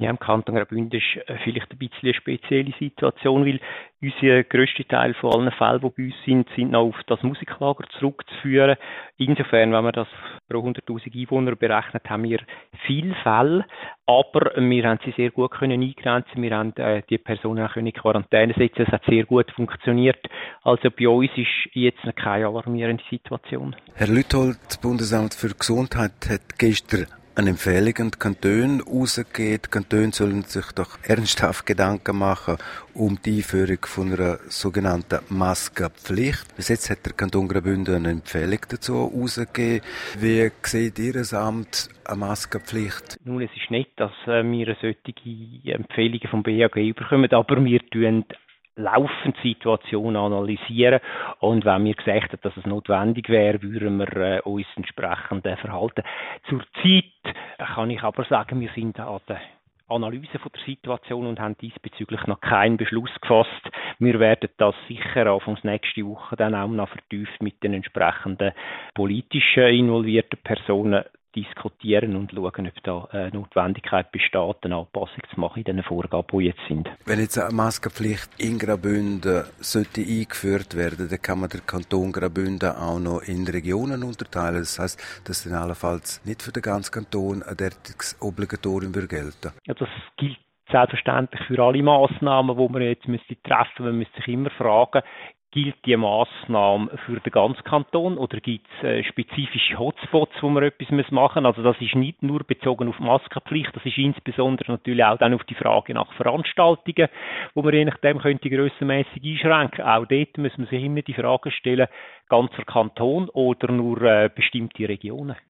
Ja, im Kanton Graubünden ist vielleicht ein bisschen eine spezielle Situation, weil unser grösster Teil von allen Fällen, die bei uns sind noch auf das Musiklager zurückzuführen. Insofern, wenn man das pro 100'000 Einwohner berechnet, haben wir viele Fälle, aber wir haben sie sehr gut können eingrenzen. Wir haben die Personen auch in Quarantäne setzen. Es hat sehr gut funktioniert. Also bei uns ist jetzt noch keine alarmierende Situation. Herr Lüthold, das Bundesamt für Gesundheit hat gestern eine Empfehlung an die Kantone rausgegeben. Die Kantone sollen sich doch ernsthaft Gedanken machen um die Einführung von einer sogenannten Maskenpflicht. Bis jetzt hat der Kanton Graubünden eine Empfehlung dazu rausgegeben. Wie sieht Ihr Amt eine Maskenpflicht? Nun, es ist nicht, dass wir solche Empfehlungen vom BAG bekommen, aber wir tun laufend die Situation analysieren und wenn wir gesagt haben, dass es notwendig wäre, würden wir uns entsprechend verhalten. Zurzeit kann ich aber sagen, wir sind an der Analyse von der Situation und haben diesbezüglich noch keinen Beschluss gefasst. Wir werden das sicher anfangs nächste Woche dann auch noch vertieft mit den entsprechenden politischen involvierten Personen diskutieren und schauen, ob da eine Notwendigkeit besteht, eine Anpassung zu machen in den Vorgaben, die jetzt sind. Wenn jetzt eine Maskenpflicht in Graubünden sollte eingeführt werden, dann kann man den Kanton Graubünden auch noch in Regionen unterteilen. Das heisst, dass dann allenfalls nicht für den ganzen Kanton ein derartiges Obligatorium gelten würde. Ja, das gilt selbstverständlich für alle Massnahmen, die man jetzt treffen müsste. Man müsste sich immer fragen, gilt die Massnahme für den ganzen Kanton oder gibt es spezifische Hotspots, wo man etwas machen muss? Also das ist nicht nur bezogen auf Maskenpflicht, das ist insbesondere natürlich auch dann auf die Frage nach Veranstaltungen, wo man je nachdem könnte grössenmässig einschränken. Auch dort muss man sich immer die Frage stellen, ganzer Kanton oder nur bestimmte Regionen.